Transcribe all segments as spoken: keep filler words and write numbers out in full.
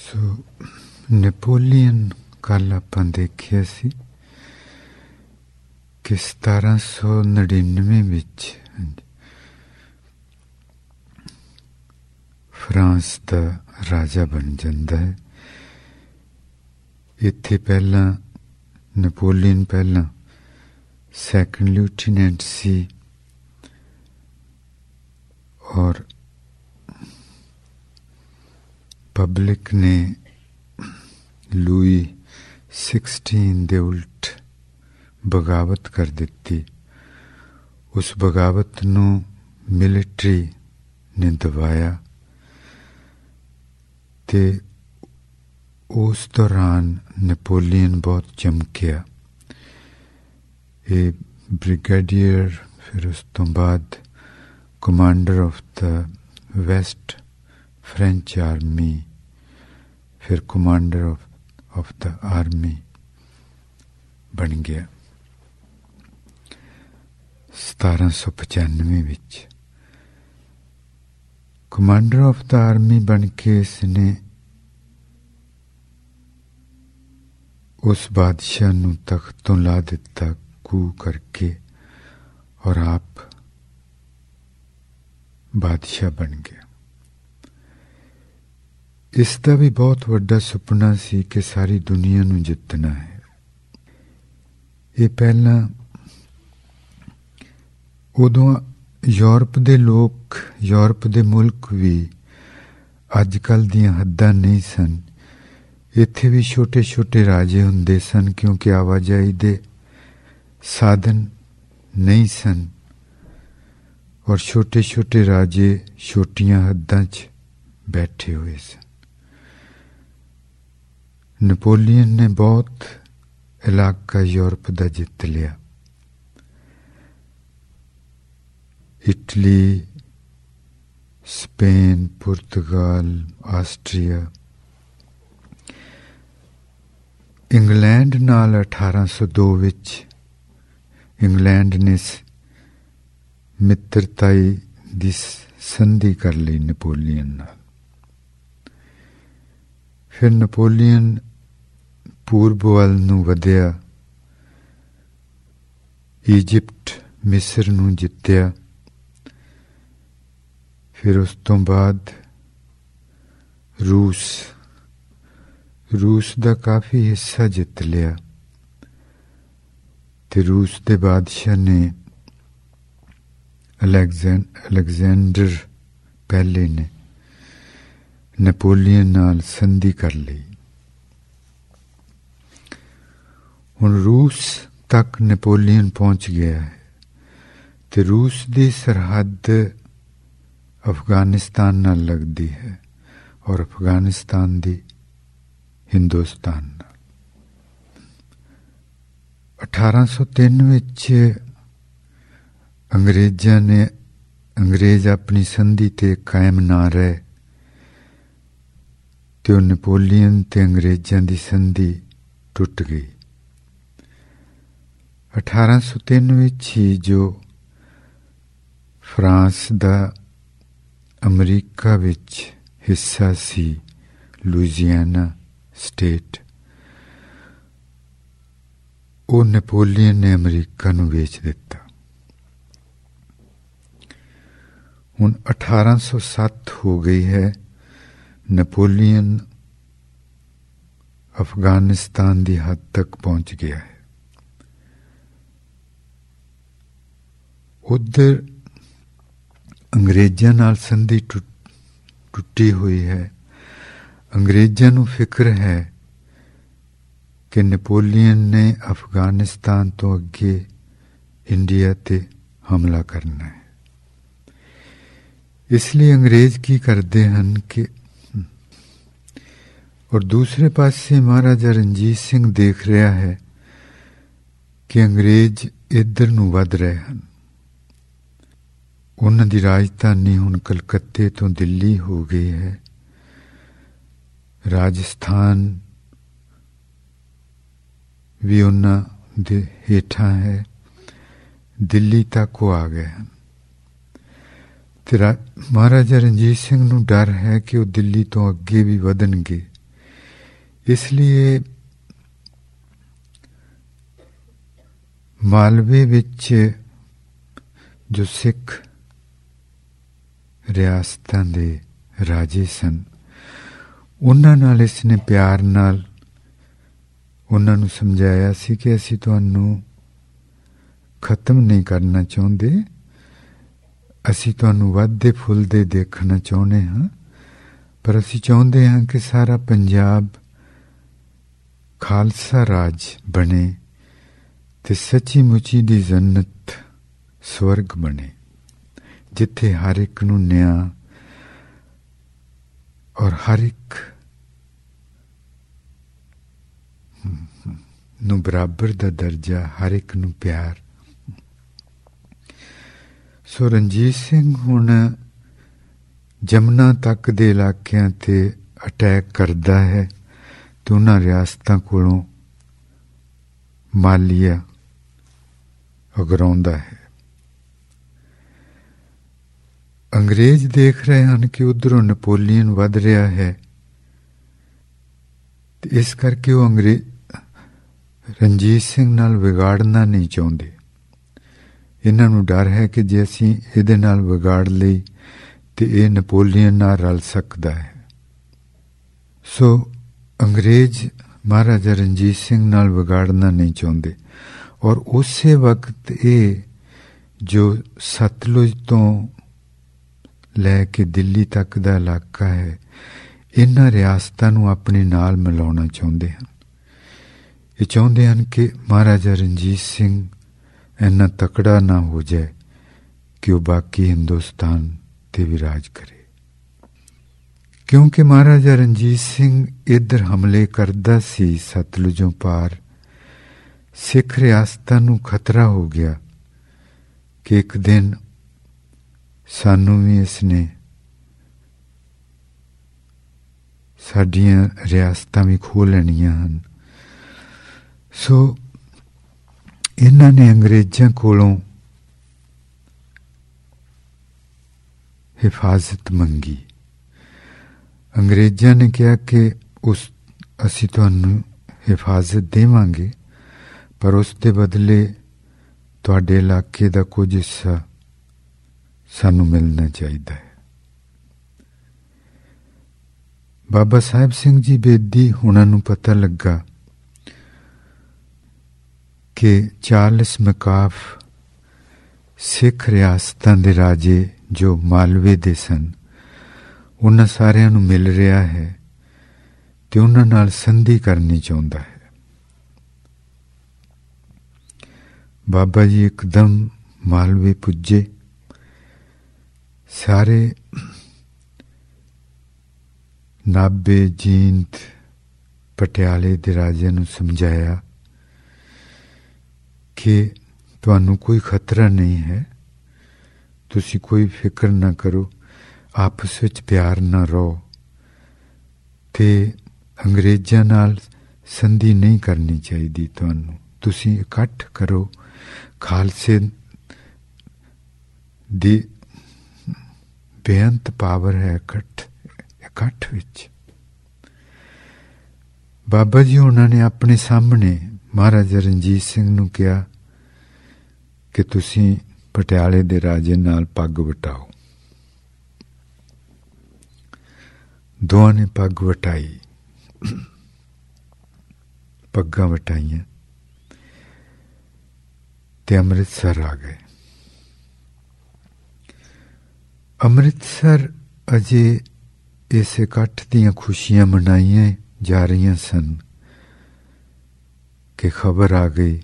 ਸੋ Napoleon ਕੱਲ ਆਪਾਂ ਦੇਖਿਆ ਸੀ ਕਿ ਸਤਾਰਾਂ ਸੌ ਨੜਿਨਵੇਂ ਵਿੱਚ ਫਰਾਂਸ ਦਾ ਰਾਜਾ ਬਣ ਜਾਂਦਾ ਹੈ। ਇੱਥੇ ਪਹਿਲਾਂ ਨੈਪੋਲੀਅਨ ਪਹਿਲਾਂ ਸੈਕੰਡ ਲਿeutenant ਸੀ ਔਰ ਪਬਲਿਕ ਨੇ ਲੂਈ ਸਿਕਸਟੀਨ ਦੇ ਉਲਟ ਬਗਾਵਤ ਕਰ ਦਿੱਤੀ। ਉਸ ਬਗਾਵਤ ਨੂੰ ਮਿਲਟਰੀ ਨੇ ਦਬਾਇਆ ਤੇ ਉਸ ਦੌਰਾਨ ਨੈਪੋਲੀਅਨ ਬਹੁਤ ਚਮਕਿਆ। ਇਹ ਬ੍ਰਿਗੇਡੀਅਰ, ਫਿਰ ਉਸ ਤੋਂ ਬਾਅਦ commander of the west French army, ਫਿਰ commander of of the army ਬਣ ਗਿਆ ਸਤਾਰਾਂ ਸੌ ਪਚਾਨਵੇਂ ਵਿੱਚ। ਕਮਾਂਡਰ ਆਫ ਦ ਆਰਮੀ ਬਣ ਕੇ ਇਸਨੇ ਉਸ ਬਾਦਸ਼ਾਹ ਨੂੰ ਤਖਤ ਤੋਂ ਲਾ ਦਿੱਤਾ ਕੂ ਕਰਕੇ ਔਰ ਆਪ ਬਾਦਸ਼ਾਹ ਬਣ ਗਿਆ। ਇਸ ਦਾ ਵੀ ਬਹੁਤ ਵੱਡਾ ਸੁਪਨਾ ਸੀ ਕਿ ਸਾਰੀ ਦੁਨੀਆ ਨੂੰ ਜਿੱਤਣਾ ਹੈ। ਇਹ ਪਹਿਲਾਂ ਉਦੋਂ ਯੂਰਪ ਦੇ ਲੋਕ, ਯੂਰਪ ਦੇ ਮੁਲਕ ਵੀ ਅੱਜ ਕੱਲ੍ਹ ਦੀਆਂ ਹੱਦਾਂ ਨਹੀਂ ਸਨ। ਇੱਥੇ ਵੀ ਛੋਟੇ ਛੋਟੇ ਰਾਜੇ ਹੁੰਦੇ ਸਨ ਕਿਉਂਕਿ ਆਵਾਜਾਈ ਦੇ ਸਾਧਨ ਨਹੀਂ ਸਨ ਔਰ ਛੋਟੇ ਛੋਟੇ ਰਾਜੇ ਛੋਟੀਆਂ ਹੱਦਾਂ 'ਚ ਬੈਠੇ ਹੋਏ ਸਨ। ਨੈਪੋਲੀਅਨ ਨੇ ਬਹੁਤ ਇਲਾਕਾ ਯੂਰਪ ਦਾ ਜਿੱਤ ਲਿਆ। ਇਟਲੀ, ਸਪੇਨ, ਪੁਰਤਗਾਲ, ਆਸਟਰੀਆ, ਇੰਗਲੈਂਡ ਨਾਲ ਅਠਾਰਾਂ ਸੌ ਦੋ ਵਿੱਚ ਇੰਗਲੈਂਡ ਨੇ ਮਿੱਤਰਤਾਈ ਦੀ ਸੰਧੀ ਕਰ ਲਈ ਨੈਪੋਲੀਅਨ ਨਾਲ। ਫਿਰ ਨੈਪੋਲੀਅਨ ਪੂਰਬ ਵੱਲ ਨੂੰ ਵਧਿਆ, ਈਜਿਪਟ, ਮਿਸਰ ਨੂੰ ਜਿੱਤਿਆ। ਫਿਰ ਉਸ ਤੋਂ ਬਾਅਦ ਰੂਸ ਰੂਸ ਦਾ ਕਾਫੀ ਹਿੱਸਾ ਜਿੱਤ ਲਿਆ ਤੇ ਰੂਸ ਦੇ ਬਾਦਸ਼ਾਹ ਨੇ ਅਲੈਗਜ਼ੈਂ ਅਲੈਗਜ਼ੈਂਡਰ ਪਹਿਲੇ ਨੇ ਨੈਪੋਲੀਅਨ ਨਾਲ ਸੰਧੀ ਕਰ ਲਈ। ਹੁਣ ਰੂਸ ਤੱਕ ਨੈਪੋਲੀਅਨ ਪਹੁੰਚ ਗਿਆ ਹੈ ਤੇ ਰੂਸ ਦੀ ਸਰਹੱਦ ਅਫਗਾਨਿਸਤਾਨ ਨਾਲ ਲੱਗਦੀ ਹੈ ਔਰ ਅਫਗਾਨਿਸਤਾਨ ਦੀ ਹਿੰਦੁਸਤਾਨ ਨਾਲ। ਅਠਾਰਾਂ ਸੌ ਤਿੰਨ ਵਿੱਚ ਅੰਗਰੇਜ਼ਾਂ ਨੇ ਅੰਗਰੇਜ਼ ਆਪਣੀ ਸੰਧੀ ਤੇ ਕਾਇਮ ਨਾ ਰਹੇ ਤੇ ਉਹ ਨੈਪੋਲੀਅਨ ਤੇ ਅੰਗਰੇਜ਼ਾਂ ਦੀ ਸੰਧੀ ਟੁੱਟ ਗਈ। ਅਠਾਰਾਂ ਸੌ ਤਿੰਨ ਵਿੱਚ ਹੀ ਜੋ ਫਰਾਂਸ ਦਾ ਅਮਰੀਕਾ ਵਿੱਚ ਹਿੱਸਾ ਸੀ, ਲੁਈਜ਼ੀਆਨਾ ਸਟੇਟ, ਉਹ ਨੈਪੋਲੀਅਨ ਨੇ ਅਮਰੀਕਾ ਨੂੰ ਵੇਚ ਦਿੱਤਾ। ਹੁਣ ਅਠਾਰਾਂ ਸੌ ਸੱਤ ਹੋ ਗਈ ਹੈ। ਨੈਪੋਲੀਅਨ ਅਫਗਾਨਿਸਤਾਨ ਦੀ ਹੱਦ ਤੱਕ ਪਹੁੰਚ ਗਿਆ ਹੈ। ਉੱਧਰ ਅੰਗਰੇਜ਼ਾਂ ਨਾਲ ਸੰਧੀ ਟੁੱਟੀ ਹੋਈ ਹੈ। ਅੰਗਰੇਜ਼ਾਂ ਨੂੰ ਫਿਕਰ ਹੈ ਕਿ ਨੈਪੋਲੀਅਨ ਨੇ ਅਫਗਾਨਿਸਤਾਨ ਤੋਂ ਅੱਗੇ ਇੰਡੀਆ ਤੇ ਹਮਲਾ ਕਰਨਾ ਹੈ। ਇਸ ਲਈ ਅੰਗਰੇਜ਼ ਕੀ ਕਰਦੇ ਹਨ ਕਿ ਔਰ ਦੂਸਰੇ ਪਾਸੇ ਮਹਾਰਾਜਾ ਰਣਜੀਤ ਸਿੰਘ ਦੇਖ ਰਿਹਾ ਹੈ ਕਿ ਅੰਗਰੇਜ਼ ਇੱਧਰ ਨੂੰ ਵੱਧ ਰਹੇ ਹਨ। ਉਹਨਾਂ ਦੀ ਰਾਜਧਾਨੀ ਹੁਣ ਕਲਕੱਤੇ ਤੋਂ ਦਿੱਲੀ ਹੋ ਗਈ ਹੈ। ਰਾਜਸਥਾਨ ਵੀ ਉਹਨਾਂ ਦੇ ਹੇਠਾਂ ਹੈ। ਦਿੱਲੀ ਤੱਕ ਉਹ ਆ ਗਏ ਹਨ ਤੇ ਮਹਾਰਾਜਾ ਰਣਜੀਤ ਸਿੰਘ ਨੂੰ ਡਰ ਹੈ ਕਿ ਉਹ ਦਿੱਲੀ ਤੋਂ ਅੱਗੇ ਵੀ ਵਧਣਗੇ इसलिए मालवे विच जो सिख रियासतां दे राजे सन, उन्हां नाल इसने प्यार नाल उन्हां नूं समझाया सी कि असीं तुहानूं खत्म नहीं करना चाहुंदे, असीं तुहानूं वधदे फुलदे देखना चाहुंदे हां, पर असीं चाहुंदे हां कि सारा पंजाब खालसा राज बने ते सच्ची मुची दी जन्नत स्वर्ग बने, जिथे हर एक नूं न्याय और हर एक नूं बराबर दा दर्जा, हर एक नूं प्यार। सो रणजीत सिंह हुण जमुना तक दे इलाकिਆਂ ते अटैक करदा है ते उन्हां रियासतां कोलों मालिया अगराउंदा है। अंग्रेज देख रहे हैं कि उधरों नपोलीयन वध रहा है, इस करके वो अंग्रेज रणजीत सिंह नाल विगाड़ना नहीं चाहते। इन्हां नूं डर है कि जे असीं इहदे नाल विगाड़ लई ते इह नपोलीयन नाल रल सकदा है। सो अंग्रेज महाराजा रणजीत सिंह नाल विगाड़ना नहीं चाहते और उसे वक्त ये जो सतलुज तो लैके दिल्ली तक दा इलाका है, इन्हां रियासतां नूं अपने नाल मिलाउणा चाहुंदे हन। ये चाहुंदे हन कि महाराजा रणजीत सिंह इन्ना तकड़ा ना हो जाए कि वह बाकी हिंदुस्तान ते भी राज करे, क्योंकि महाराजा रणजीत सिंह इधर हमले करदा सी सतलुजों पार, सिख रियासतां नूं खतरा हो गया कि एक दिन सानू भी इसने साडियां रियासतां भी खो लैणियां हन। सो इन्हां ने अंग्रेजां कोलों हिफाजत मंगी। अंग्रेजां ने कहा कि उस असीं तुहानूं हिफाजत देवांगे, पर उस दे बदले तुहाडे इलाके दा कुछ हिस्सा सानू मिलना चाहिए है। बाबा साहिब सिंह जी बेदी हुणां नूं पता लगा कि चार्ल्स मैकाफ सिख रियासतां दे राजे जो मालवे दे सन, उन्हां सारियां नूं मिल रहा है ते उन्हां नाल संधि करनी चाहुंदा है। बाबा जी एकदम मालवे पुजे, सारे नाभे जींद पटियाले दे राजे नूं समझाया कि तुहानूं कोई खतरा नहीं है, तुसी कोई फिक्र ना करो, आपस विच प्यार ना रहो ते अंग्रेजां नाल संधि नहीं करनी चाहिए। तुहानूं तुसी इकट्ठ करो, खालसे दी बेअंत पावर है इकट्ठ इकट्ठ विच। बाबा जी उन्होंने अपने सामने महाराजा रणजीत सिंह नूं कहा कि तुसी पटियाले दे राजे नाल पग वटाओ। दोवां ने पग वटाई, पग्गां वटाइयां ते अमृतसर आ गए। अमृतसर अजे इस इकट्ठ दियां खुशियां मनाइयां जा रही सन कि खबर आ गई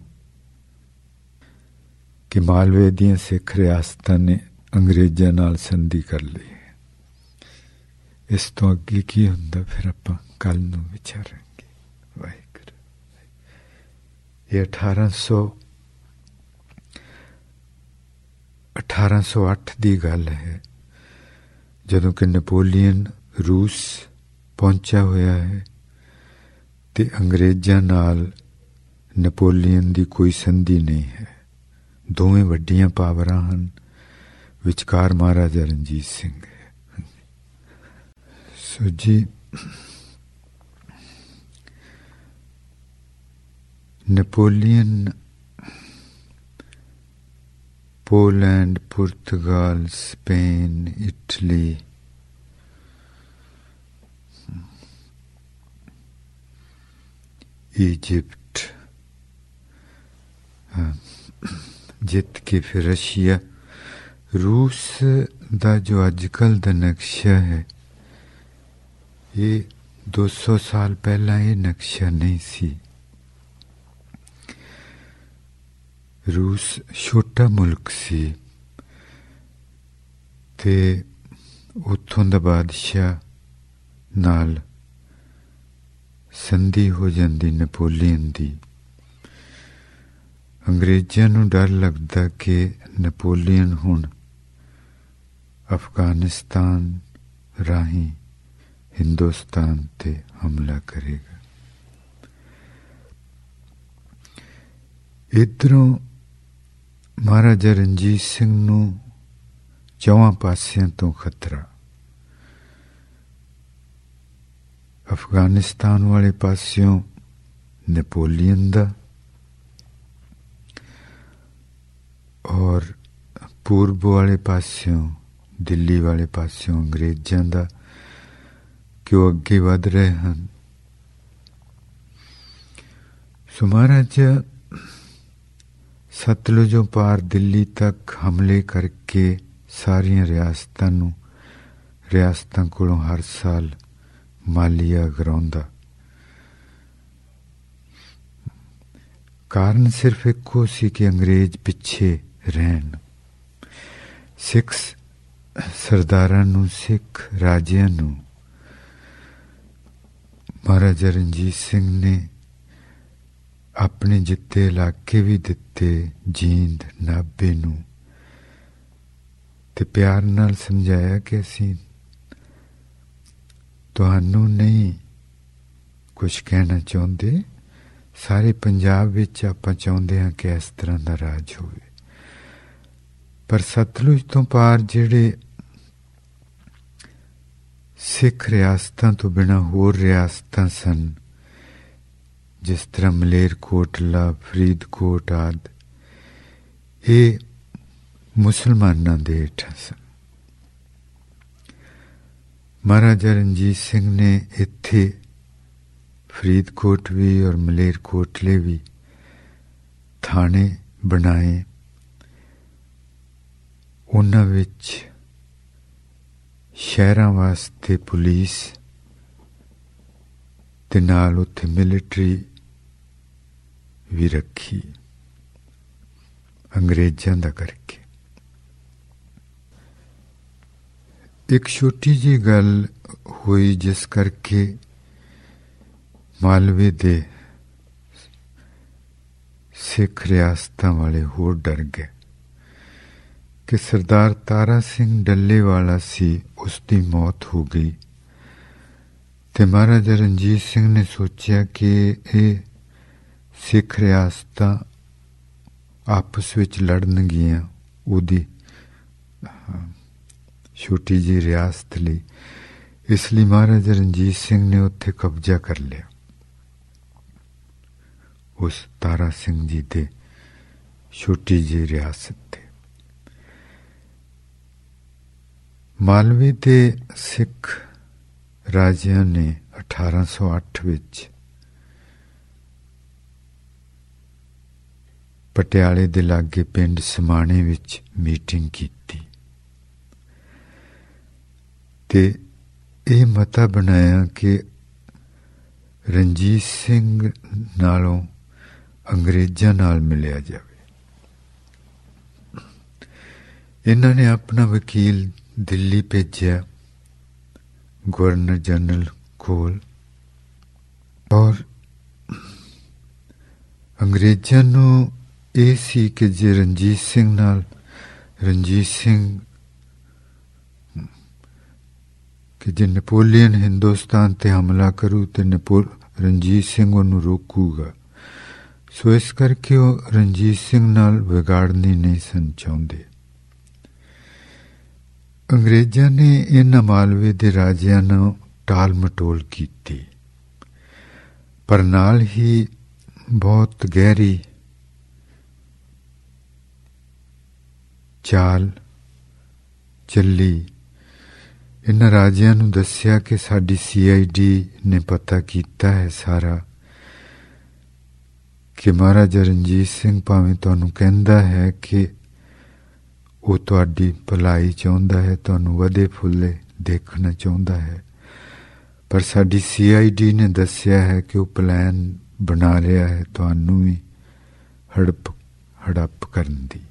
कि मालवे दियां सिख रियासतां ने अंग्रेजां नाल संधि कर ली है। इस तो अगे की हुंदा फिर आपां कल नूं विचारांगे। वाहिगुरू। ये अठारह सौ अठारह सौ अठ की गल है, जदों कि नपोलीयन रूस पहुंचा होया है ते अंग्रेजां नाल नपोलीयन की कोई संधि नहीं है। दोवें वड्डियां पावरां हन, विचकार महाराजा रणजीत सिंह है। सो जी ਨੈਪੋਲੀਅਨ पोलैंड, पुर्तगाल, स्पेन, इटली, इजिप्ट जित के फिर रशिया, रूस का जो अजकल का नक्शा है ये दो सौ साल पहला ये नक्शा नहीं सी। रूस छोटा मुल्क सी ते उत्थों दा बादशाह नाल संधि हो जाती नैपोलीयन दी। अंग्रेज़ां नूं डर लगदा कि नैपोलीयन हुण अफगानिस्तान राही हिंदुस्तान ते हमला करेगा। इधरों महाराजा रणजीत सिंह नूं चौहां पासियां तो खतरा। अफगानिस्तान वाले पासियों नैपोलीयन दा और पूर्व वाले पासियों दिल्ली वाले पासियों अंग्रेज़ां दा कि वो अगे वध रहे हैं। सो महाराजा सतलुजों पार दिल्ली तक हमले करके सारियां रियासतां नूं रियासतां कोलों हर साल मालिया गराउंदा। कारण सिर्फ इको सी कि अंग्रेज पिछे रहन। सिख सरदारां नूं सिख राजियां नूं महाराजा रणजीत सिंह ने अपने जिते इलाके भी दिते, जींद नाभे नूं, ते प्यार नाल समझाया कि असीं तुहानूं नहीं कुछ कहना चाहुंदे, सारे पंजाब विच आपां चाहुंदे हां कि इस तरह दा राज होवे। पर सतलुज तो पार जिहड़े सिख रियासतां तो बिना होर रियासतां सन, जिस तरह मलेरकोटला, फरीदकोट आदि, ये मुसलमानां दे हेठां सन। महाराजा रणजीत सिंह ने इत्थे फरीदकोट भी और मलेरकोटले भी थाने बनाए। उन्हां विच शहरां वास्ते पुलिस ते नाल उत्थे मिलिटरी भी रखी अंग्रेज़ां दा करके। एक छोटी जी गल हुई जिस करके मालवे दे सिख रियासतां वाले होर डर गए कि सरदार तारा सिंह डल्लेवाला सी, उसकी मौत हो गई। ते महाराजा रणजीत सिंह ने सोचा कि ये सिख रियासतां आपस विच लड़नगियां उहदी छोटी जी रियासत लई। इसलिए महाराजा रणजीत सिंह ने उत्थे कब्जा कर लिया उस तारा सिंह जी दे छोटी जी रियासत ते। मालवे दे सिख राजियां ने अठारह सौ अठ विच पटियाले दे लागे पिंड समाणे विच मीटिंग कीती ते यह मता बनाया कि रणजीत सिंह नालों अंग्रेज़ां नाल मिलिया जावे। इन्हां ने अपना वकील दिल्ली भेजिया गवर्नर जनरल कोल और अंग्रेज़ां नूं ਇਹ ਸੀ कि जे रणजीत सिंह नाल रणजीत सिंह कि जे नैपोलीयन हिंदुस्तान ते हमला करू तो नैपो रणजीत सिंह उन्होंने रोकूगा। सो इस करके वो रणजीत सिंह नाल विगाड़नी नहीं सन चाहुंदे। अंग्रेज़ां ने इन्हां मालवे दे राजियां नूं टाल मटोल कीती, पर नाल ही बहुत गहरी चाल ਚੱਲੀ। इन्हां राजियां नूं दस्सिया कि साडी सी आई डी ने पता कीता है सारा कि महाराजा रणजीत सिंह भावें तुहानूं कहंदा है कि वो तुहाडी भलाई चाहुंदा है, तुहानूं वधे फुल्ले देखना चाहुंदा है, पर साडी सी आई डी ने दस्सिया है कि वो प्लान बना रहा है तुहानूं भी हड़प हड़प करन दी।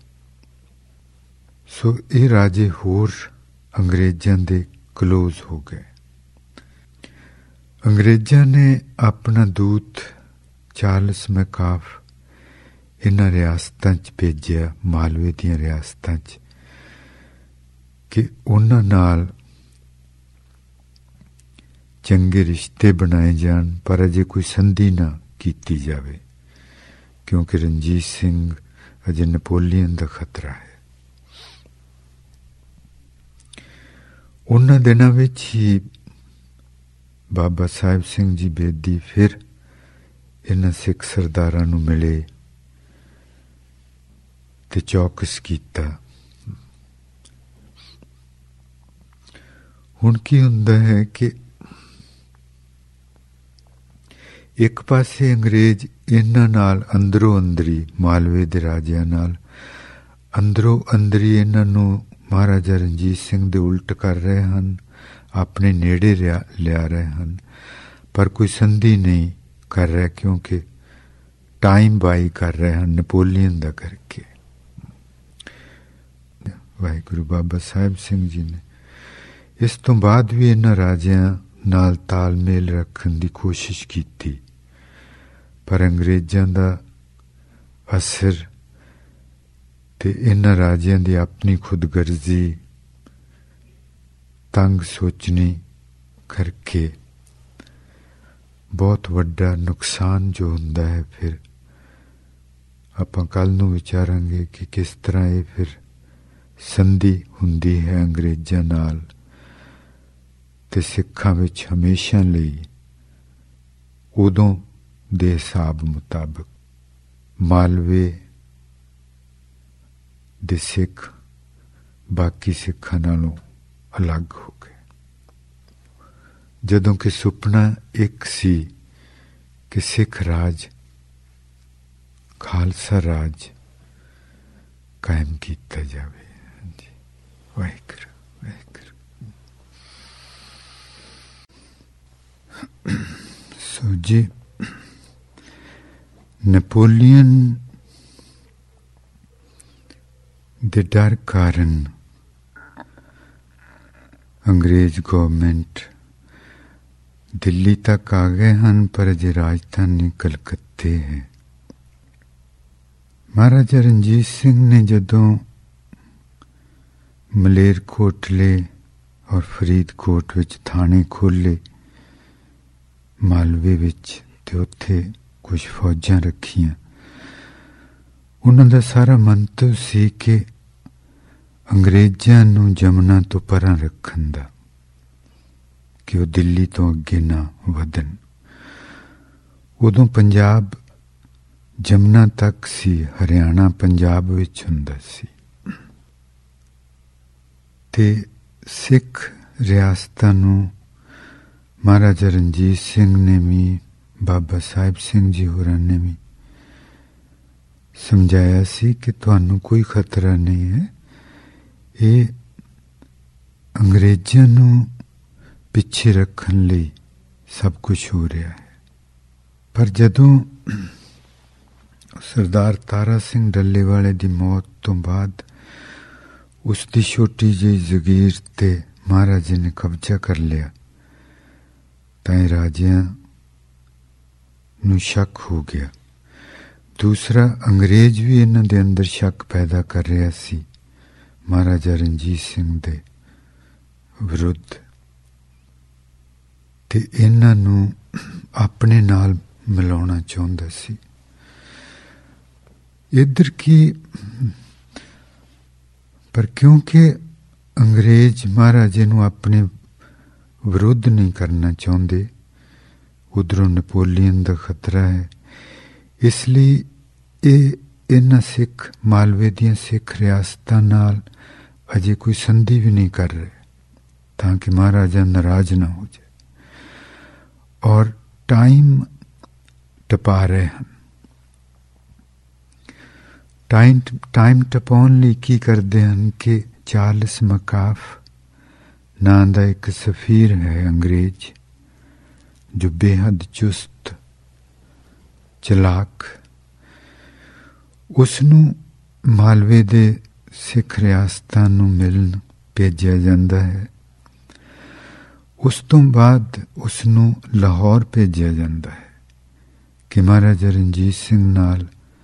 सो ये राजे होर अंग्रेज़ां दे क्लोज हो गए। अंग्रेज़ां ने अपना दूत चार्ल्स मैकाफ इन्हां रियासतां च भेजिया, मालवे दीयां रियासतां च, कि उन्हां नाल चंगे रिश्ते बनाए जान, पर अजे कोई संधि ना कीती जावे, क्योंकि रणजीत सिंह अजे नपोलियन दा खतरा है। उन्हां दिनां विच ही बाबा साहिब सिंह जी बेदी फिर इन्हां सिख सरदारां नूं मिले ते चौकस कीता। हुण की हुंदा है कि एक पासे अंग्रेज इन्हां नाल अंदरों अंदरी मालवे दे राजियां नाल अंदरों अंदरी इन्हां नूं महाराजा रणजीत सिंह दे उल्ट कर रहे हैं, अपने नेड़े लिया रहे हैं, पर कोई संधि नहीं कर रहे, क्योंकि टाइम बाई कर रहे हैं नपोलियन दा करके। वाहिगुरु बाबा साहिब सिंह जी ने इस तो बाद भी इन्हां राजियां नाल तालमेल रखन दी कोशिश की, पर अंग्रेज़ां दा असर ते इन्हां राजियां दी अपनी खुदगर्जी तंग सोचनी करके बहुत वड्डा नुकसान जो हुंदा है। फिर आपां कल नूं विचारांगे कि किस तरह ये फिर संधि हुंदी है अंग्रेज़ां नाल ते सिखां विच हमेशा लई उदों दे हिसाब मुताबिक मालवे दे सिख बाकी सिखां नालों अलग हो गए, जदों कि सुपना एक सी कि सिख राज खालसा राज कायम किया जाए। वाहिगुरू वाहिगुरू। सो जी नेपोलियन दे डर कारण अंग्रेज गवर्नमेंट दिल्ली तक आ गए हैं, पर अजे राजधानी कलकत्ते है। महाराजा रणजीत सिंह ने जदों मलेरकोटले और फरीदकोट विच थाने खोले मालवे विच, ते उत्थे कुछ फौजां रखियां, उन्हां दा सारा मंतव सी कि अंग्रेज़ां नूं जमुना तो परां रखण दा, कि वो दिल्ली तो अगे ना वधन। उदों पंजाब जमुना तक सी, हरियाणा पंजाब विच हुंदा सी, ते सिख रियासतां नूं महाराजा रणजीत सिंह ने भी बाबा साहिब सिंह जी होरां ने भी समझाया सी कि तुहानूं कोई खतरा नहीं है, ये अंग्रेज़ां नूं पिछे रखण लई सब कुछ हो रहा है। पर जदों सरदार तारा सिंह डल्लेवाले दी मौत तो बाद उसकी छोटी जी जगीर ते महाराजे ने कब्जा कर लिया, तां राजियां नूं शक हो गया। दूसरा अंग्रेज भी इन्हां दे अंदर शक पैदा कर रहा सी महाराजा रणजीत सिंह दे विरुद्ध, ते इन्हां नूं अपने नाल मिलाउणा चाहुंदा सी। इधर की पर क्योंकि अंग्रेज महाराजे नूं अपने विरुद्ध नहीं करना चाहुंदे, उधरों नेपोलियन दा खतरा है, ਇਸ ਲਈ ਇਹ ਇਹਨਾਂ ਸਿੱਖ ਮਾਲਵੇ ਦੀਆਂ ਸਿੱਖ ਰਿਆਸਤਾਂ ਨਾਲ ਅਜੇ ਕੋਈ ਸੰਧੀ ਵੀ ਨਹੀਂ ਕਰ ਰਹੇ ਤਾਂ ਕਿ ਮਹਾਰਾਜਾ ਨਾਰਾਜ਼ ਨਾ ਹੋ ਜਾਏ, ਔਰ ਟਾਈਮ ਟਪਾ ਰਹੇ ਹਨ। ਟਾਈਮ ਟਾਈਮ ਟਪਾਉਣ ਲਈ ਕੀ ਕਰਦੇ ਹਨ ਕਿ ਚਾਰਲਸ ਮਕਾਫ ਨਾਂ ਦਾ ਇੱਕ ਸਫੀਰ ਹੈ ਅੰਗਰੇਜ਼, ਜੋ ਬੇਹੱਦ ਚੁਸਤ ਚਲਾਕ, ਉਸ ਨੂੰ ਮਾਲਵੇ ਦੇ ਸਿੱਖ ਰਿਆਸਤਾਂ ਨੂੰ ਮਿਲਣ ਭੇਜਿਆ ਜਾਂਦਾ ਹੈ। ਉਸ ਤੋਂ ਬਾਅਦ ਉਸ ਨੂੰ ਲਾਹੌਰ ਭੇਜਿਆ ਜਾਂਦਾ ਹੈ ਕਿ ਮਹਾਰਾਜਾ ਰਣਜੀਤ ਸਿੰਘ ਨਾਲ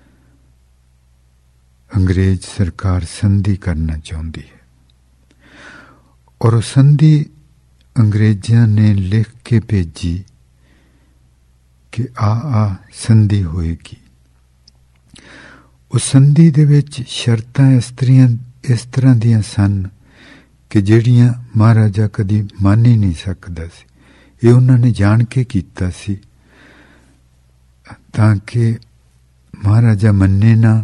ਅੰਗਰੇਜ਼ ਸਰਕਾਰ ਸੰਧੀ ਕਰਨਾ ਚਾਹੁੰਦੀ ਹੈ, ਔਰ ਉਹ ਸੰਧੀ ਅੰਗਰੇਜ਼ਾਂ ਨੇ ਲਿਖ ਕੇ ਭੇਜੀ ਕਿ ਆ ਆ ਸੰਧੀ ਹੋਏਗੀ। ਉਸ ਸੰਧੀ ਦੇ ਵਿੱਚ ਸ਼ਰਤਾਂ ਇਸ ਤਰ੍ਹਾਂ ਇਸ ਤਰ੍ਹਾਂ ਦੀਆਂ ਸਨ ਕਿ ਜਿਹੜੀਆਂ ਮਹਾਰਾਜਾ ਕਦੀ ਮੰਨ ਹੀ ਨਹੀਂ ਸਕਦਾ ਸੀ। ਇਹ ਉਹਨਾਂ ਨੇ ਜਾਣ ਕੇ ਕੀਤਾ ਸੀ ਤਾਂ ਕਿ ਮਹਾਰਾਜਾ ਮੰਨੇ ਨਾ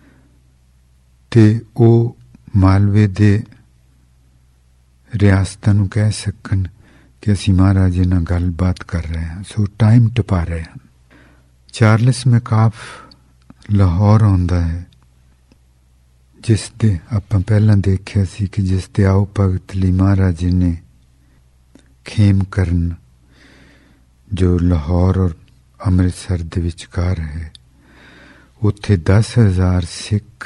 ਤੇ ਉਹ ਮਾਲਵੇ ਦੇ ਰਿਆਸਤਾਂ ਨੂੰ ਕਹਿ ਸਕਣ ਕਿ ਅਸੀਂ ਮਹਾਰਾਜੇ ਨਾਲ ਗੱਲਬਾਤ ਕਰ ਰਹੇ ਹਾਂ। ਸੋ ਟਾਈਮ ਟਪਾ ਰਹੇ ਹਨ। ਚਾਰਲਸ ਮੈਕਾਫ ਲਾਹੌਰ ਆਉਂਦਾ ਹੈ, ਜਿਸ ਦੇ ਆਪਾਂ ਪਹਿਲਾਂ ਦੇਖਿਆ ਸੀ ਕਿ ਜਿਸ ਦੇ ਆਓ ਭਗਤ ਲਈ ਮਹਾਰਾਜੇ ਨੇ ਖੇਮ ਕਰਨ, ਜੋ ਲਾਹੌਰ ਔਰ ਅੰਮ੍ਰਿਤਸਰ ਦੇ ਵਿਚਕਾਰ ਹੈ, ਉੱਥੇ ਦਸ ਹਜ਼ਾਰ ਸਿੱਖ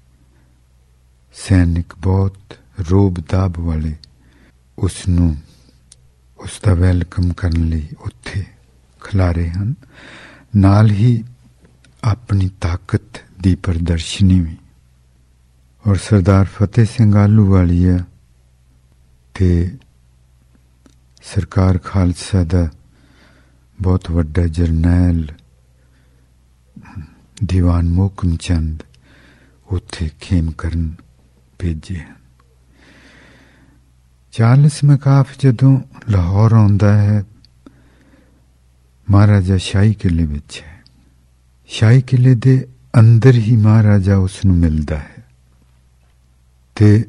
ਸੈਨਿਕ ਬਹੁਤ ਰੋਬ ਦਾਬ ਵਾਲੇ ਉਸ ਨੂੰ ਉਸ ਦਾ ਵੈਲਕਮ ਕਰਨ ਲਈ ਉੱਥੇ ਖਿਲਾਰੇ ਹਨ, ਨਾਲ ਹੀ ਆਪਣੀ ਤਾਕਤ ਦੀ ਪ੍ਰਦਰਸ਼ਨੀ ਵੀ। ਔਰ ਸਰਦਾਰ ਫਤਿਹ ਸਿੰਘ ਆਹਲੂਵਾਲੀਆ ਤੇ ਸਰਕਾਰ ਖਾਲਸਾ ਦਾ ਬਹੁਤ ਵੱਡਾ ਜਰਨੈਲ ਦੀਵਾਨ ਮੋਹਕਮ ਚੰਦ ਉੱਥੇ ਖੇਮ ਕਰਨ ਭੇਜੇ ਹਨ। ਚਾਰਲਸ ਮੈਕਾਫ ਜਦੋਂ ਲਾਹੌਰ ਆਉਂਦਾ ਹੈ, ਮਹਾਰਾਜਾ ਸ਼ਾਹੀ ਕਿਲੇ ਵਿੱਚ ਹੈ। ਸ਼ਾਹੀ ਕਿਲੇ ਦੇ ਅੰਦਰ ਹੀ ਮਹਾਰਾਜਾ ਉਸ ਨੂੰ ਮਿਲਦਾ ਹੈ ਤੇ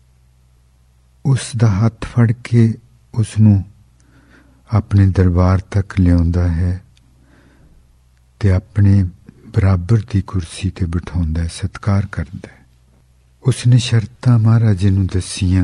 ਉਸ ਦਾ ਹੱਥ ਫੜ ਕੇ ਉਸ ਨੂੰ ਆਪਣੇ ਦਰਬਾਰ ਤੱਕ ਲਿਆਉਂਦਾ ਹੈ ਤੇ ਆਪਣੇ ਬਰਾਬਰ ਦੀ ਕੁਰਸੀ ਤੇ ਬਿਠਾਉਂਦਾ ਹੈ, ਸਤਿਕਾਰ ਕਰਦਾ ਹੈ। ਉਸ ਨੇ ਸ਼ਰਤਾਂ ਮਹਾਰਾਜੇ ਨੂੰ ਦੱਸੀਆਂ।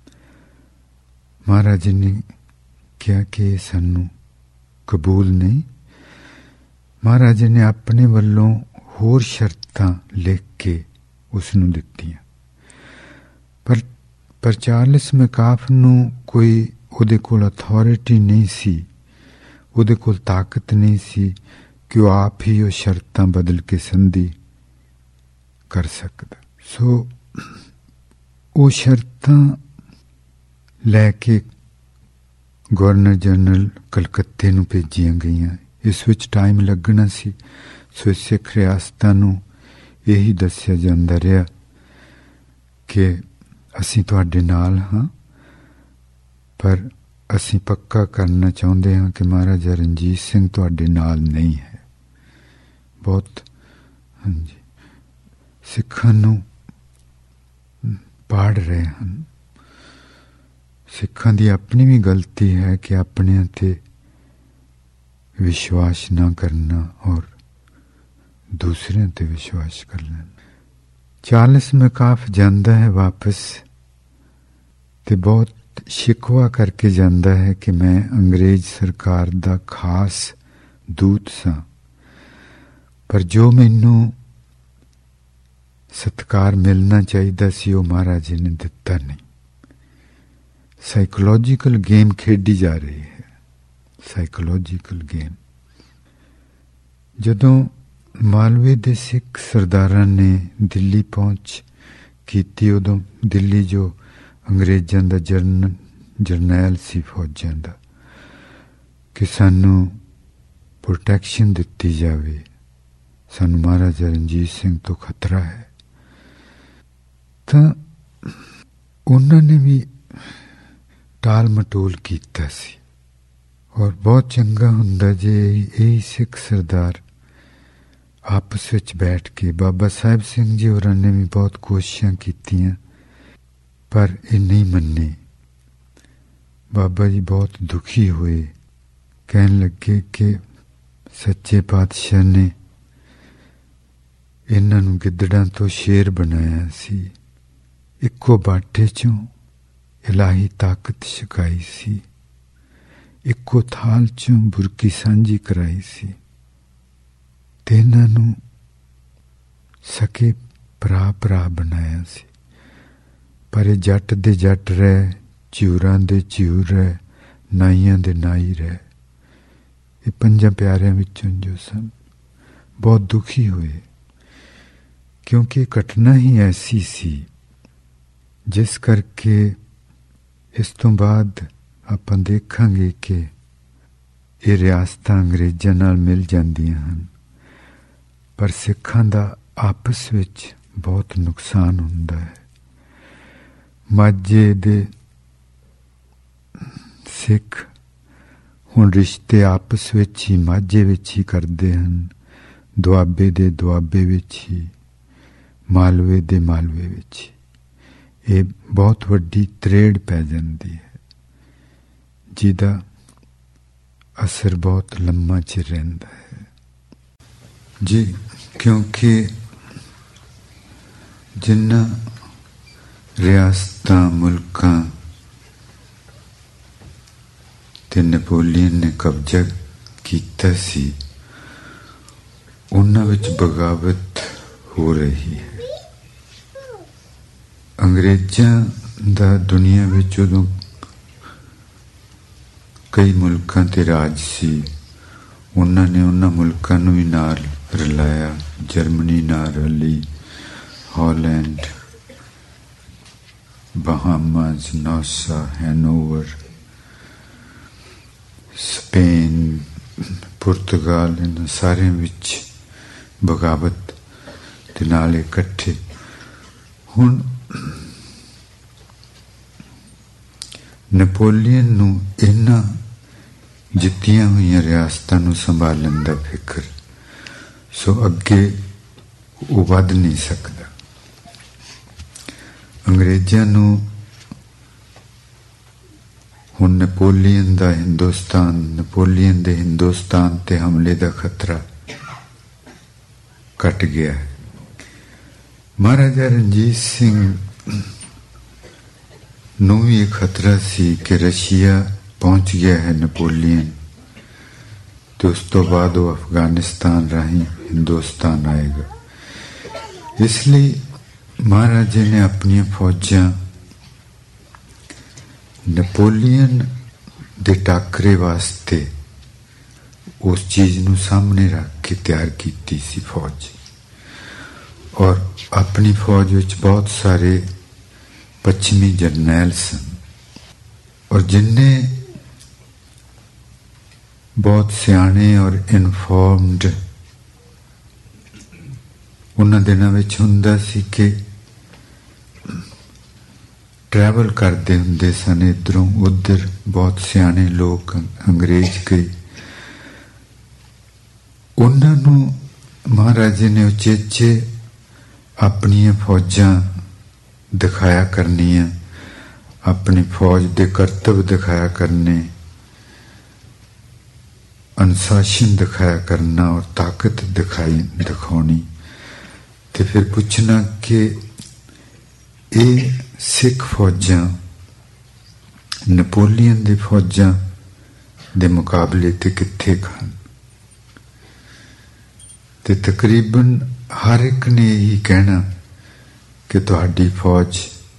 ਮਹਾਰਾਜੇ ਨੇ ਕਿਹਾ ਕਿ ਸਾਨੂੰ ਕਬੂਲ ਨਹੀਂ। ਮਹਾਰਾਜੇ ਨੇ ਆਪਣੇ ਵੱਲੋਂ ਹੋਰ ਸ਼ਰਤਾਂ ਲਿਖ ਕੇ ਉਸ ਨੂੰ ਦਿੱਤੀਆਂ, ਪਰ ਪਰ ਚਾਰਲਸ ਮੈਕਾਫ ਨੂੰ ਕੋਈ ਉਹਦੇ ਕੋਲ ਅਥਾਰਟੀ ਨਹੀਂ ਸੀ, ਉਹਦੇ ਕੋਲ ਤਾਕਤ ਨਹੀਂ ਸੀ ਕਿ ਉਹ ਆਪ ਹੀ ਉਹ ਸ਼ਰਤਾਂ ਬਦਲ ਕੇ ਸੰਧੀ ਕਰ ਸਕਦਾ। ਸੋ ਉਹ ਸ਼ਰਤਾਂ ਲੈ ਕੇ ਗਵਰਨਰ ਜਨਰਲ ਕਲਕੱਤੇ ਨੂੰ ਭੇਜੀਆਂ ਗਈਆਂ। ਇਸ ਵਿੱਚ ਟਾਈਮ ਲੱਗਣਾ ਸੀ। ਸੋ ਸਿੱਖ ਰਿਆਸਤਾਂ ਨੂੰ ਇਹੀ ਦੱਸਿਆ ਜਾਂਦਾ ਰਿਹਾ ਕਿ ਅਸੀਂ ਤੁਹਾਡੇ ਨਾਲ ਹਾਂ, ਪਰ ਅਸੀਂ ਪੱਕਾ ਕਰਨਾ ਚਾਹੁੰਦੇ ਹਾਂ ਕਿ ਮਹਾਰਾਜਾ ਰਣਜੀਤ ਸਿੰਘ ਤੁਹਾਡੇ ਨਾਲ ਨਹੀਂ ਹੈ। ਬਹੁਤ ਹਾਂਜੀ ਸਿੱਖਾਂ ਨੂੰ ਪਾੜ ਰਹੇ ਹਨ। ਸਿੱਖਾਂ ਦੀ ਆਪਣੀ ਵੀ ਗਲਤੀ ਹੈ ਕਿ ਆਪਣਿਆਂ ਤੇ ਵਿਸ਼ਵਾਸ ਨਾ ਕਰਨਾ ਔਰ ਦੂਸਰਿਆਂ ਤੇ ਵਿਸ਼ਵਾਸ ਕਰ ਲੈਣਾ। ਚਾਰਲਸ ਮੈਕਾਫ ਜਾਂਦਾ ਹੈ ਵਾਪਸ ਤੇ ਬਹੁਤ ਸ਼ਿਕਵਾ ਕਰਕੇ ਜਾਂਦਾ ਹੈ ਕਿ ਮੈਂ ਅੰਗਰੇਜ਼ ਸਰਕਾਰ ਦਾ ਖਾਸ ਦੂਤ ਸਾਂ, ਪਰ ਜੋ ਮੈਨੂੰ ਸਤਿਕਾਰ ਮਿਲਣਾ ਚਾਹੀਦਾ ਸੀ ਉਹ ਮਹਾਰਾਜੇ ਨੇ ਦਿੱਤਾ ਨਹੀਂ। ਸਾਈਕੋਲੋਜੀਕਲ ਗੇਮ ਖੇਡੀ ਜਾ ਰਹੀ ਹੈ, ਸਾਈਕੋਲੋਜੀਕਲ ਗੇਮ। ਜਦੋਂ ਮਾਲਵੇ ਦੇ ਸਿੱਖ ਸਰਦਾਰਾਂ ਨੇ ਦਿੱਲੀ ਪਹੁੰਚ ਕੀਤੀ, ਉਦੋਂ ਦਿੱਲੀ ਜੋ ਅੰਗਰੇਜ਼ਾਂ ਦਾ ਜਰਨ ਜਰਨੈਲ ਸੀ ਫੌਜਾਂ ਦਾ, ਕਿ ਸਾਨੂੰ ਪ੍ਰੋਟੈਕਸ਼ਨ ਦਿੱਤੀ ਜਾਵੇ, ਸਾਨੂੰ ਮਹਾਰਾਜਾ ਰਣਜੀਤ ਸਿੰਘ ਤੋਂ ਖਤਰਾ ਹੈ, ਤਾਂ ਉਹਨਾਂ ਨੇ ਵੀ ਟਾਲ ਮਟੋਲ ਕੀਤਾ ਸੀ। ਔਰ ਬਹੁਤ ਚੰਗਾ ਹੁੰਦਾ ਜੇ ਇਹ ਸਿੱਖ ਸਰਦਾਰ आपस विच बैठ के बाबा साहिब सिंह जी होरां ने भी बहुत कोशिशां कीतियां, पर ये नहीं मन्ने। बाबा जी बहुत दुखी हुए, कहन लगे कि सच्चे पातशाह ने इन्हां नूं गिद्दड़ां तो शेर बनाया सी, इक्को बाटे चों इलाही ताकत छकाई सी, इक्को थाल चों बुरकी सांझी कराई सी, ते इन्हां नूं सके भरा भरा बनाया सी। पर ये जट दे जट रह, चिऊरां दे चिऊर रह, नाइयां दे नाई रह। ये पंजां प्यारियां विचों जो सन बहुत दुखी हुए, क्योंकि घटना ही ऐसी सी जिस करके इस तो बाद आपां देखांगे कि ये रियासतां अंग्रेज़ां नाल मिल जांदियां हन, पर सिखां दा आपस विच बहुत नुकसान हुंदा है। माझे दे सिख हुण रिश्ते आपस विच ही माझे विच ही करदे हन, दुआबे दे दुआबे विच ही, मालवे दे मालवे विच ही। ये बहुत वड्डी त्रेड़ पै जांदी है, जिहदा असर बहुत लम्मा चिर रहिंदा है जी। क्योंकि जिन्ना रियासतां मुल्कां ते नेपोलियन ने कब्जा कीता सी, उन्हां विच बगावत हो रही है। अंग्रेज़ां दा दुनिया विच उदों कई मुल्कां ते राज सी, उन्हां ने उन्हां मुल्कां नूं भी नाल रलाया, जर्मनी नाल रली, Holland, Bahamas, Nassau, Hanover, Spain, पुर्तगाल, इन सारे विच बगावत ते नाल इकट्ठे। हुण नेपोलियन नूं इन्हां जित्तियां हुईयां रियासतां नूं संभालण दा फिक्र, सो अगे वो वध नहीं सकदा। अंग्रेज़ां नूं हुण नेपोलियन दा हिंदुस्तान नेपोलियन दे हिंदुस्तान ते हमले दा खतरा घट गया है। महाराजा रणजीत सिंह नूं भी एक खतरा सी कि रशिया पहुंच गया है नेपोलियन, तो उस तो बाद वो अफगानिस्तान राही हिंदुस्तान आएगा। इसलिए महाराजे ने अपनी फौजां नेपोलियन दे टाकरे वास्ते उस चीज़ नूं सामने रख के तैयार कीती सी फौज। और अपनी फौज विच बहुत सारे पश्चिमी जरनैल सन, और जिन्ने बहुत सियाने और इनफॉर्म्ड उन्हां दिनां विच हुंदा सी कि ट्रैवल करते हुंदे सन इधरों उधर बहुत सियाने लोग अंग्रेज कई। उन्हां नूं महाराजे ने उचेचे अपनियां फौजां दिखाया करनियां, अपनी फौज दे करतब दिखाया करने, अनुशासन दिखाया करना और ताकत दिखाई दिखानी, ते फिर पूछना कि ये सिख फौजां नेपोलियन दी फौजां दे मुकाबले ते कित्थे खान। ते तकरीबन हर एक ने यही कहना कि तुहाडी फौज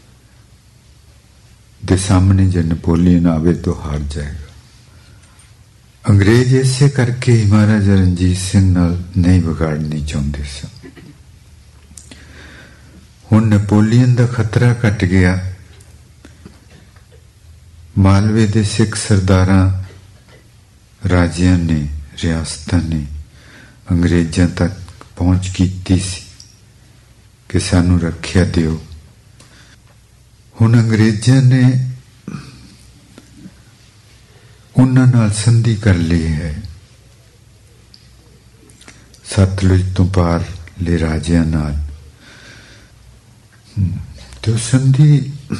दे सामने जो नेपोलियन आवे तो हार जाएगा। अंग्रेज इसे करके ही महाराजा रणजीत सिंह नाल नहीं बिगाड़नी चाहते सन। हुण नेपोलियन दा खतरा घट गया। मालवे दे सिख सरदारां राजियां ने रियासतां ने अंग्रेजां तक पहुंच कीती सी कि सानू रखिया दिओ। हुण अंग्रेजां ने उन्हां नाल संधि कर ली है। सतलुज तो पार ले राजियां नाल। तो संधि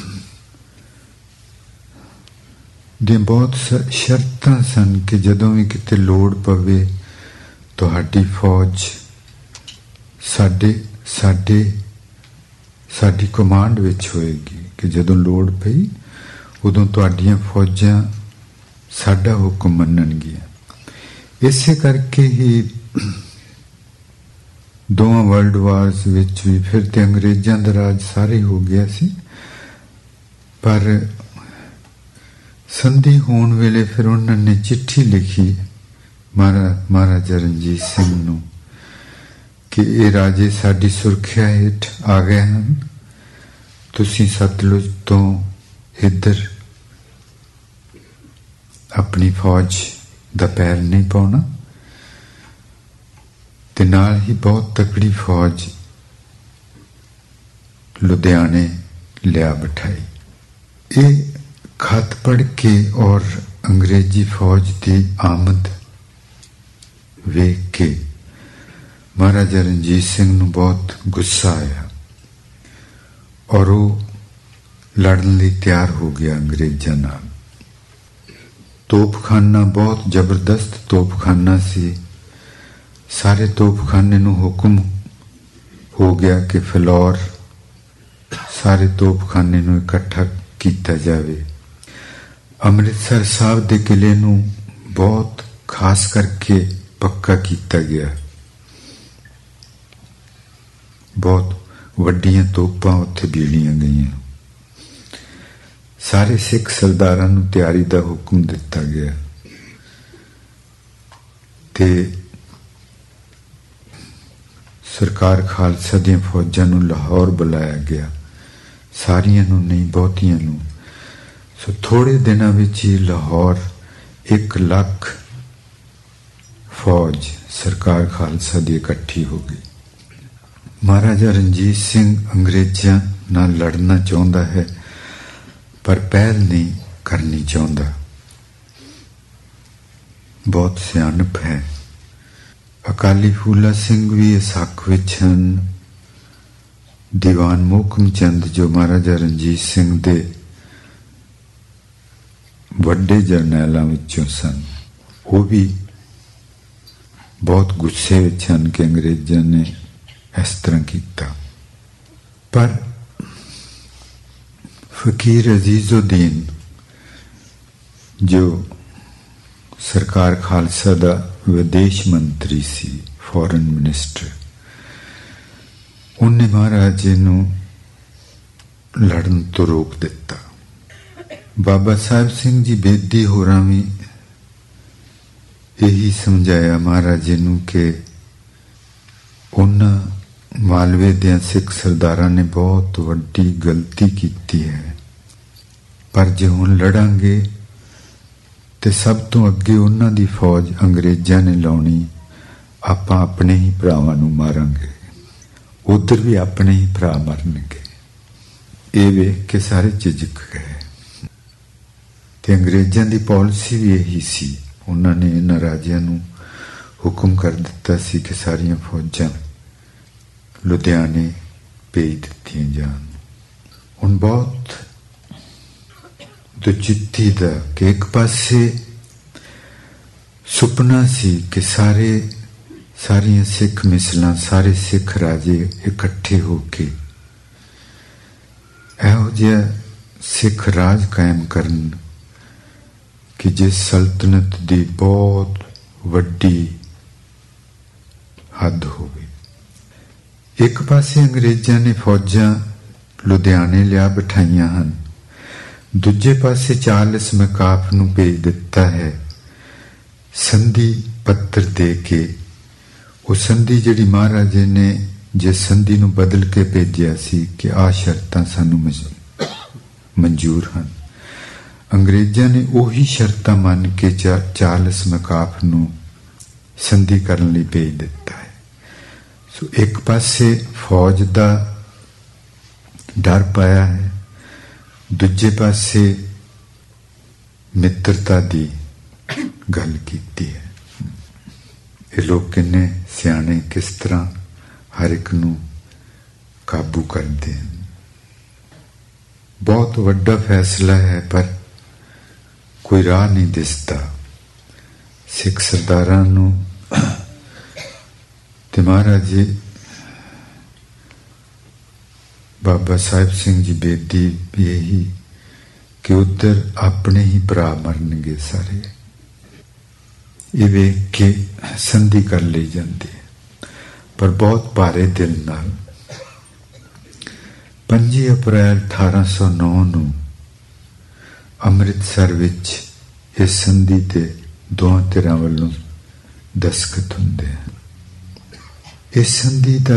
दे बहुत शर्तां सन कि जदों भी किते लोड़ पवे तुहाडी फौज साडे साडे साडी कमांड विच होएगी, कि जदों लोड़ पई उदों तुहाडीआं फौजां साडा हुक्म मन्नणगीआं। इसे करके ही दोवां वर्ल्ड वार्स विच भी फिर ते अंग्रेज़ां दा राज सारे हो गया सी, पर संधि होण वेले फिर उन्हां ने चिट्ठी लिखी महारा महाराजा रणजीत सिंह नूं कि ये राजे साडी सुरक्षा हेठ आ गए हैं, तुसीं सतलुज तो इधर अपनी फौज दा पैर नहीं पाउणा, ते नाल ही बहुत तकड़ी फौज लुधियाने लिया बिठाई। ये खत पढ़ के और अंग्रेजी फौज की आमद वेख के महाराजा रणजीत सिंह नूं बहुत गुस्सा आया और वो लड़न लई तैयार हो गया अंग्रेज़ां नाल। तोपखाना बहुत जबरदस्त तोपखाना सी। सारे तोपखाने नूं हुक्म हो गया कि फिलौर सारे तोपखाने नूं इकट्ठा कीता जावे। अमृतसर साहब दे किले नूं बहुत खास करके पक्का कीता गया। बहुत वड्डियां तोपां उत्थे बीड़ियां गईयां। सारे सिख सरदारां नूं तैयारी दा हुक्म दिता गया ते सरकार खालसा दी फौजां नूं लाहौर बुलाया गया। सारियां नूं नहीं, बहुतियां नूं। सो थोड़े दिनां विच ही लाहौर एक लाख फौज सरकार खालसा दी इकट्ठी हो गई। महाराजा रणजीत सिंह अंग्रेज़ां नाल लड़ना चाहुंदा है पर पहल नहीं करनी चाहुंदा। बहुत सियाणप है। अकाली फूला सिंह भी इस हक विच हन। दीवान मोहकम चंद जो महाराजा रणजीत सिंह दे वड्डे जरनैलां विचों सन, वो भी बहुत गुस्से विच हन कि अंग्रेज़ां ने इस तरह किया। पर फकीर अजीजुद्दीन जो सरकार खालसा दा विदेश मंत्री सी, फॉरेन मिनिस्टर, उन्हें महाराजे नूं लड़न तो रोक दिता। बाबा साहब सिंह जी बेदी होरां भी यही समझाया महाराजे नूं कि उन्हां मालवे दे सिख सरदारां ने बहुत वड्डी गलती की है, पर जे हुण लड़ांगे ते सब तो अगे उन्हां दी फौज अंग्रेज़ां ने लाउणी, आपां अपने ही भरावां नूं मारांगे, उधर भी अपने ही भरा मरनगे। ये वेख के सारे झिझक गए। ते अंग्रेज़ां दी पॉलिसी भी यही सी। उन्होंने इन्हां राजियां नूं हुक्म कर दिता सी कि सारियां फौजां लुधियाने भेज दित्तियां जान। हुण बहुत दुचित्ती दा कि एक पासे सुपना सी कि सारे सारियां सिख मिसलां, सारे सिख राजे इकट्ठे होके इहो जिहा सिख राज कायम करन कि जिस सल्तनत दी बहुत वड्डी हद होवे। एक पासे अंग्रेज़ां ने फौजां लुधियाने लिया बिठाइयां हन, दूजे पासे चार्ल्स मैकाफ नूं भेज दिता है संधि पत्र दे के। वो संधि जिहड़ी महाराजे ने जिस संधि नूं बदल के भेजिया सी कि आ शर्तां सानूं मंजूर हन, अंग्रेज़ां ने उही शर्तां मन के चार्ल्स मैकाफ नूं संधि करन लई भेज दिता है। सो एक पासे फौज दा डर पाया है, दूजे पासे मित्रता दी गल कीती है। ਇਹ ਲੋਕ ਕਿੰਨੇ ਸਿਆਣੇ, ਕਿਸ ਤਰ੍ਹਾਂ ਹਰ ਇੱਕ ਨੂੰ ਕਾਬੂ ਕਰਦੇ ਹਨ। ਬਹੁਤ ਵੱਡਾ ਫੈਸਲਾ ਹੈ, ਪਰ ਕੋਈ ਰਾਹ ਨਹੀਂ ਦਿਸਦਾ। ਸਿੱਖ ਸਰਦਾਰਾਂ ਨੂੰ ਤੇ ਮਹਾਰਾਜ ਜੀ ਬਾਬਾ ਸਾਹਿਬ ਸਿੰਘ ਜੀ ਬੇਦੀ ਵੀ ਇਹੀ ਕਿ ਉੱਧਰ ਆਪਣੇ ਹੀ ਭਰਾ ਮਰਨਗੇ ਸਾਰੇ, ਇਹ ਵੇਖ ਕੇ ਸੰਧੀ ਕਰ ਲਈ ਜਾਂਦੀ ਹੈ। ਪਰ ਬਹੁਤ ਭਾਰੇ ਦਿਲ ਨਾਲ ਪੰਜੀ ਅਪ੍ਰੈਲ ਅਠਾਰਾਂ ਸੌ ਨੌ ਨੂੰ ਅੰਮ੍ਰਿਤਸਰ ਵਿੱਚ ਇਸ ਸੰਧੀ ਤੇ ਦੋਹਾਂ ਧਿਰਾਂ ਵੱਲੋਂ ਦਸਤਖਤ ਹੁੰਦੇ ਹਨ। ਇਸ ਸੰਧੀ ਦਾ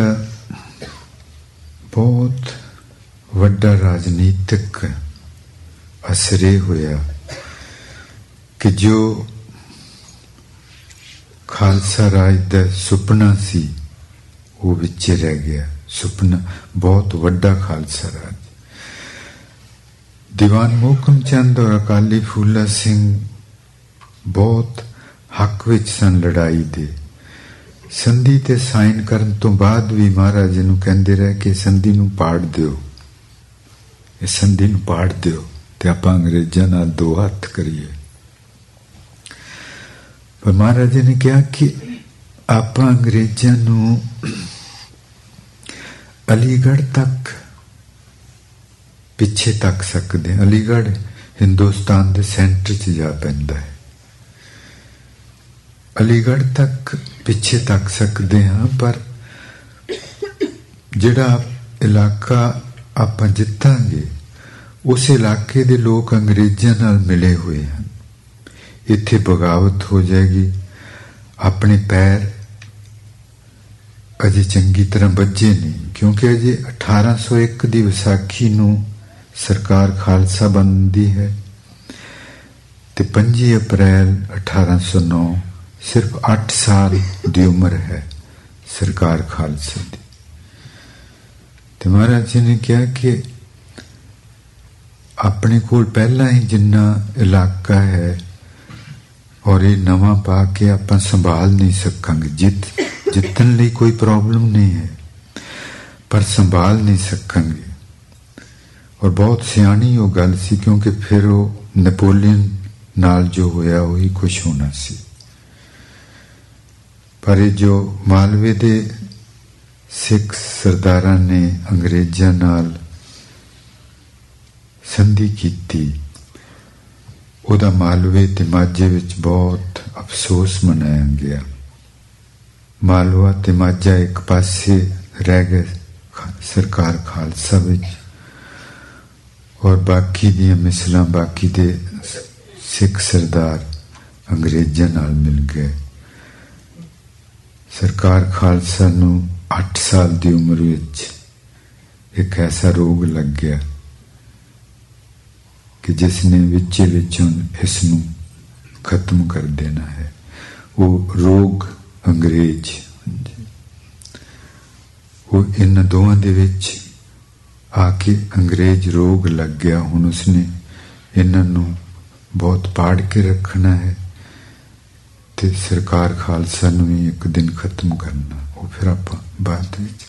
ਬਹੁਤ ਵੱਡਾ ਰਾਜਨੀਤਿਕ ਅਸਰ ਇਹ ਹੋਇਆ ਕਿ ਜੋ ਖਾਲਸਾ ਰਾਜ ਦਾ ਸੁਪਨਾ ਸੀ ਉਹ ਵਿੱਚ ਰਹਿ ਗਿਆ। ਸੁਪਨਾ ਬਹੁਤ ਵੱਡਾ ਖਾਲਸਾ ਰਾਜ। ਦੀਵਾਨ ਮੋਹਕਮ ਚੰਦ ਔਰ ਅਕਾਲੀ ਫੂਲਾ ਸਿੰਘ ਬਹੁਤ ਹੱਕ ਵਿੱਚ ਸਨ ਲੜਾਈ ਦੇ। ਸੰਧੀ ਤੇ ਸਾਈਨ ਕਰਨ ਤੋਂ ਬਾਅਦ ਵੀ ਮਹਾਰਾਜ ਜੀ ਨੂੰ ਕਹਿੰਦੇ ਰਹੇ ਕਿ ਸੰਧੀ ਨੂੰ ਪਾੜ ਦਿਓ, ਇਹ ਸੰਧੀ ਨੂੰ ਪਾੜ ਦਿਓ ਤੇ ਆਪਾਂ ਅੰਗਰੇਜ਼ਾਂ ਨਾਲ ਦੋ ਹੱਥ ਕਰੀਏ। ਪਰ ਮਹਾਰਾਜ ਜੀ ਨੇ ਕਿਹਾ ਕਿ ਆਪਾਂ ਅੰਗਰੇਜ਼ਾਂ ਨੂੰ ਅਲੀਗੜ੍ਹ ਤੱਕ ਪਿੱਛੇ ਤੱਕ ਸਕਦੇ ਹਾਂ। ਅਲੀਗੜ੍ਹ ਹਿੰਦੁਸਤਾਨ ਦੇ ਸੈਂਟਰ 'ਚ ਜਾ ਪੈਂਦਾ ਹੈ। ਅਲੀਗੜ੍ਹ ਤੱਕ ਪਿੱਛੇ ਤੱਕ ਸਕਦੇ ਹਾਂ, ਪਰ ਜਿਹੜਾ ਇਲਾਕਾ ਆਪਾਂ ਜਿੱਤਾਂਗੇ ਉਸ ਇਲਾਕੇ ਦੇ ਲੋਕ ਅੰਗਰੇਜ਼ਾਂ ਨਾਲ ਮਿਲੇ ਹੋਏ ਹਨ। ਇੱਥੇ ਬਗਾਵਤ ਹੋ ਜਾਏਗੀ। ਆਪਣੇ ਪੈਰ ਅਜੇ ਚੰਗੀ ਤਰ੍ਹਾਂ ਬੱਝੇ ਨਹੀਂ, ਕਿਉਂਕਿ ਅਜੇ ਅਠਾਰਾਂ ਸੌ ਇੱਕ ਦੀ ਵਿਸਾਖੀ ਨੂੰ ਸਰਕਾਰ ਖਾਲਸਾ ਬਣਦੀ ਹੈ ਤੇ ਪੰਜੀ ਅਪ੍ਰੈਲ ਅਠਾਰਾਂ ਸੌ ਨੌ ਸਿਰਫ ਅੱਠ ਸਾਲ ਦੀ ਉਮਰ ਹੈ ਸਰਕਾਰ ਖਾਲਸਾ ਦੀ। ਤੇ ਮਹਾਰਾਜ ਜੀ ਨੇ ਕਿਹਾ ਕਿ ਆਪਣੇ ਕੋਲ ਪਹਿਲਾਂ ਹੀ ਜਿੰਨਾ ਇਲਾਕਾ ਹੈ ਔਰ ਇਹ ਨਵਾਂ ਪਾ ਕੇ ਆਪਾਂ ਸੰਭਾਲ ਨਹੀਂ ਸਕਾਂਗੇ। ਜਿੱਤ ਜਿੱਤਣ ਲਈ ਕੋਈ ਪ੍ਰੋਬਲਮ ਨਹੀਂ ਹੈ, ਪਰ ਸੰਭਾਲ ਨਹੀਂ ਸਕਾਂਗੇ। ਔਰ ਬਹੁਤ ਸਿਆਣੀ ਉਹ ਗੱਲ ਸੀ, ਕਿਉਂਕਿ ਫਿਰ ਉਹ ਨੈਪੋਲੀਅਨ ਨਾਲ ਜੋ ਹੋਇਆ ਉਹੀ ਕੁਛ ਹੋਣਾ ਸੀ। ਪਰ ਇਹ ਜੋ ਮਾਲਵੇ ਦੇ ਸਿੱਖ ਸਰਦਾਰਾਂ ਨੇ ਅੰਗਰੇਜ਼ਾਂ ਨਾਲ ਸੰਧੀ ਕੀਤੀ, ਉਹਦਾ ਮਾਲਵੇ ਤੇ ਮਾਝੇ ਵਿੱਚ ਬਹੁਤ ਅਫਸੋਸ ਮਨਾਇਆ ਗਿਆ। ਮਾਲਵਾ ਤੇ ਮਾਝਾ ਇੱਕ ਪਾਸੇ ਰਹਿ ਗਏ ਸਰਕਾਰ ਖਾਲਸਾ ਵਿੱਚ, ਔਰ ਬਾਕੀ ਦੀਆਂ ਮਿਸਲਾਂ ਬਾਕੀ ਦੇ ਸਿੱਖ ਸਰਦਾਰ ਅੰਗਰੇਜ਼ਾਂ ਨਾਲ ਮਿਲ ਗਏ। ਸਰਕਾਰ ਖਾਲਸਾ ਨੂੰ ਅੱਠ ਸਾਲ ਦੀ ਉਮਰ ਵਿੱਚ ਇੱਕ ਐਸਾ ਰੋਗ ਲੱਗ ਗਿਆ ਕਿ ਜਿਸ ਨੇ ਵਿੱਚੇ ਵਿੱਚੋਂ ਇਸ ਨੂੰ ਖਤਮ ਕਰ ਦੇਣਾ ਹੈ। ਉਹ ਰੋਗ ਅੰਗਰੇਜ਼, ਉਹ ਇਹਨਾਂ ਦੋਵਾਂ ਦੇ ਵਿੱਚ ਆ ਕੇ ਅੰਗਰੇਜ਼ ਰੋਗ ਲੱਗ ਗਿਆ। ਹੁਣ ਉਸਨੇ ਇਹਨਾਂ ਨੂੰ ਬਹੁਤ ਪਾੜ ਕੇ ਰੱਖਣਾ ਹੈ ਤੇ ਸਰਕਾਰ ਖਾਲਸਾ ਨੂੰ ਵੀ ਇੱਕ ਦਿਨ ਖਤਮ ਕਰਨਾ। ਉਹ ਫਿਰ ਆਪਾਂ ਬਾਅਦ ਵਿੱਚ